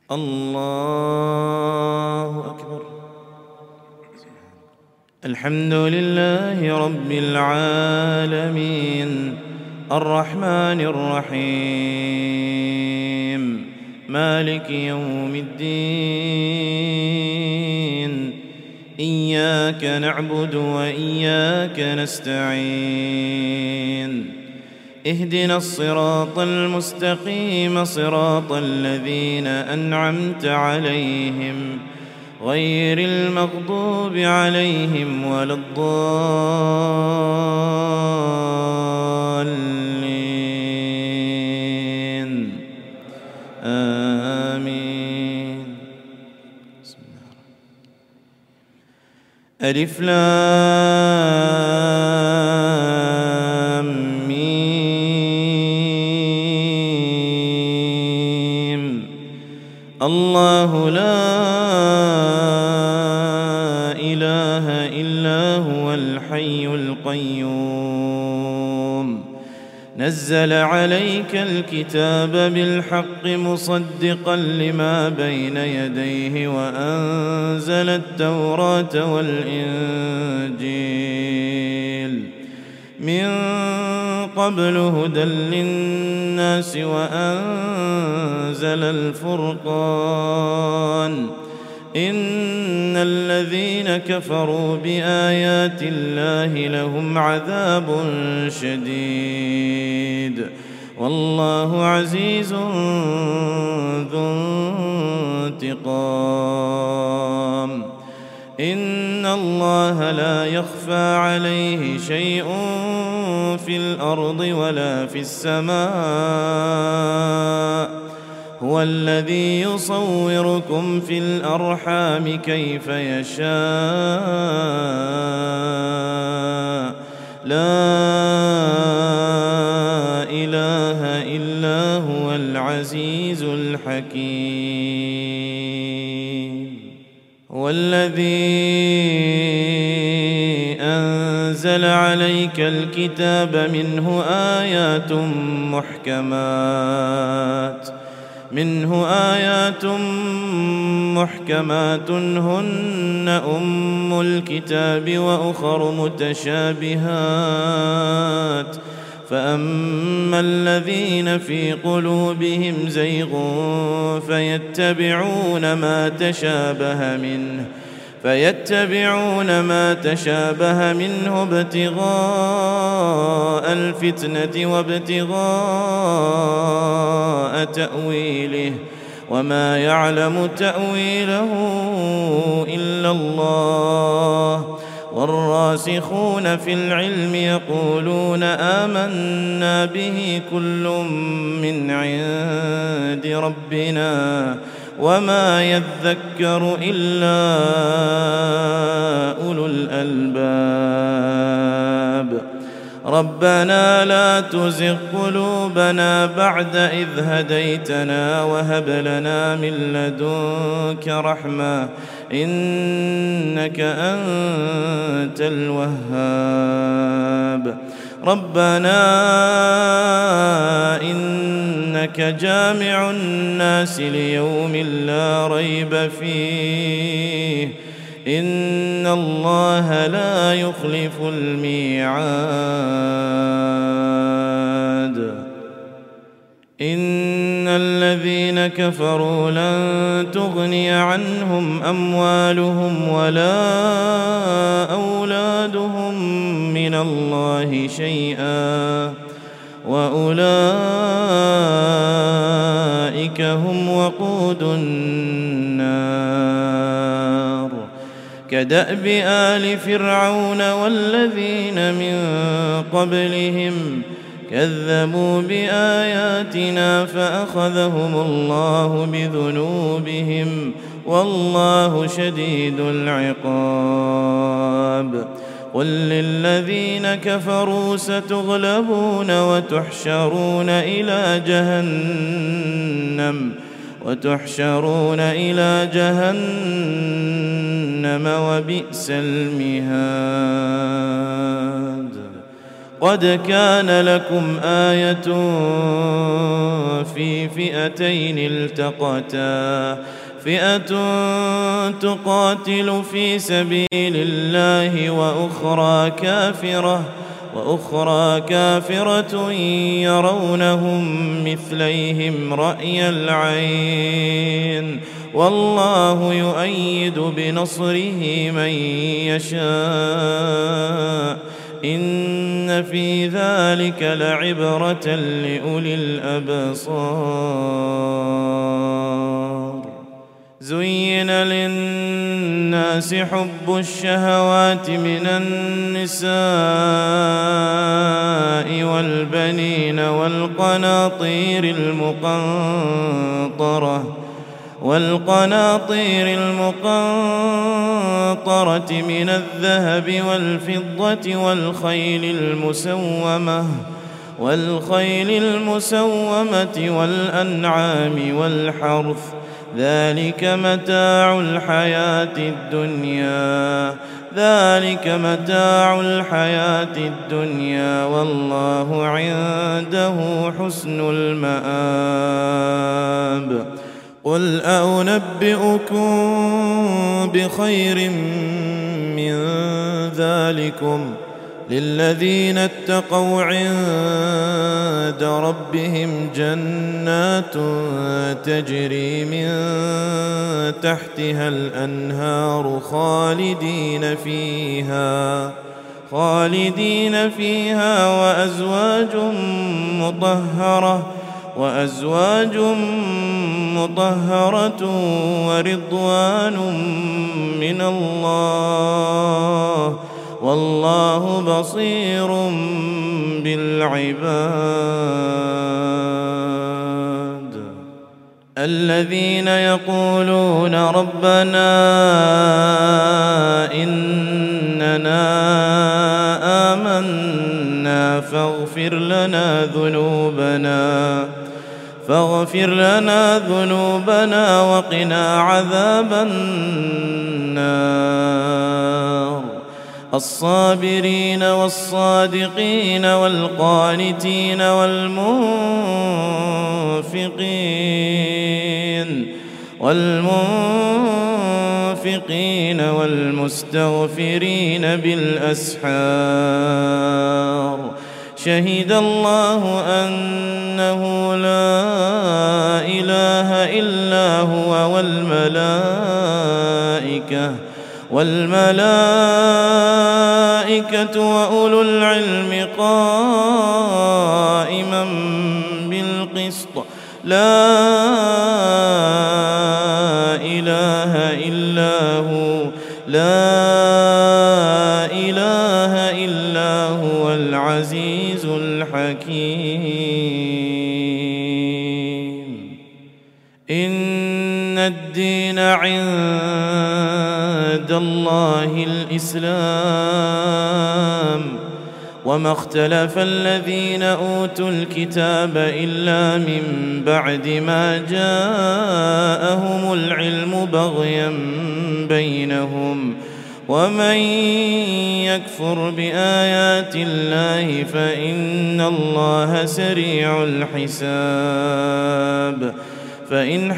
الله أكبر. الحمد لله رب العالمين الرحمن الرحيم مالك يوم الدين إياك نعبد وإياك نستعين اهدنا الصراط المستقيم صراط الذين أنعمت عليهم غير المغضوب عليهم ولا الضالين آمين. ألف لام ميم الله لا إله إلا هو الحي القيوم نزل عليك الكتاب بالحق مصدقا لما بين يديه وأنزل التوراة والإنجيل من قبل هدى للناس وأنزل الفرقان إن الذين كفروا بآيات الله لهم عذاب شديد والله عزيز ذو انتقام إن الله لا يخفى عليه شيء في الأرض ولا في السماء هو الذي يصوركم في الأرحام كيف يشاء لا إله إلا هو العزيز الحكيم هو الذي أنزل عليك الكتاب منه آيات محكمات هن أم الكتاب وأخر متشابهات فأما الذين في قلوبهم زيغ فيتبعون ما تشابه منه ابتغاء الفتنة وابتغاء تأويله وما يعلم تأويله إلا الله والراسخون في العلم يقولون آمنا به كل من عند ربنا وما يذكر إلا أولو الألباب ربنا لا تزغ قلوبنا بعد إذ هديتنا وهب لنا من لدنك رحمة إنك أنت الوهاب ربنا إنك جامع الناس ليوم لا ريب فيه إن الله لا يخلف الميعاد إن الذين كفروا لن تغني عنهم أموالهم ولا أولادهم من الله شيئا وأولئك هم وقود النار كدأب آل فرعون والذين من قبلهم كذبوا بآياتنا فأخذهم الله بذنوبهم والله شديد العقاب قل للذين كفروا ستغلبون وتحشرون إلى جهنم وبئس المهاد لقد كان لكم آية في فئتين التقتا فئة تقاتل في سبيل الله وأخرى كافرة يرونهم مثليهم رأي العين والله يؤيد بنصره من يشاء إن في ذلك لعبرة لأولي الأبصار. زين للناس حب الشهوات من النساء والبنين والقناطير المقنطرة من الذهب والفضة والخيل المسومة والأنعام والحرث ذلك متاع الحياة الدنيا والله عنده حسن المآب. قل أنبئكم بخير من ذلكم للذين اتقوا عند ربهم جنات تجري من تحتها الأنهار خالدين فيها وأزواج مطهرة ورضوان من الله والله بصير بالعباد. الذين يقولون ربنا إننا آمنا فاغفر لنا ذنوبنا وقنا عذاب النار. الصابرين والصادقين والقانتين والمنفقين والمستغفرين بالأسحار. شهد الله أنه لا إله إلا هو والملائكة وأولو العلم قائما بالقسط. لا إله إلا هو العزيز الحكيم. إن الدين عند الله الإسلام وما اختلف الذين أوتوا الكتاب إلا من بعد ما جاءهم العلم بغيا بينهم ومن يكفر بآيات الله فإن الله سريع الحساب. فإن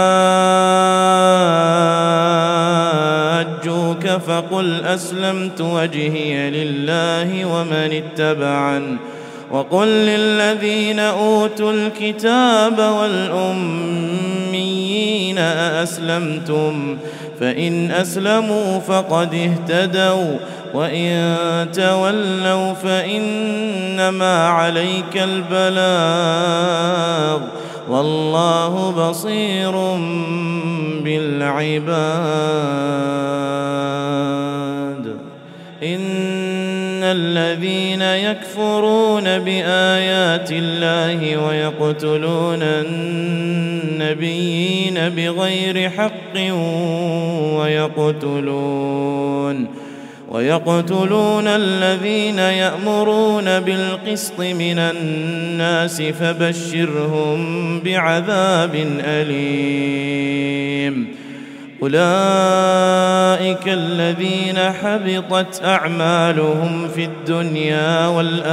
حاجوك فقل أسلمت وجهي لله ومن اتبعن وقل للذين أوتوا الكتاب والأميين أأسلمتم فإن أسلموا فقد اهتدوا وإن تولوا فإنما عليك البلاغ والله بصير بالعباد. إن الذين يكفرون بآيات الله النبيين بغير حق ويقتلون الذين يأمرون بالقسط من الناس فبشرهم بعذاب أليم. أولئك أولئك الذين حبطت أعمالهم في الدنيا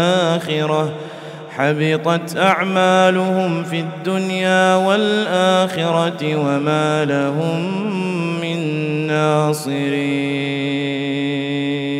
والآخرة وما لهم من ناصرين.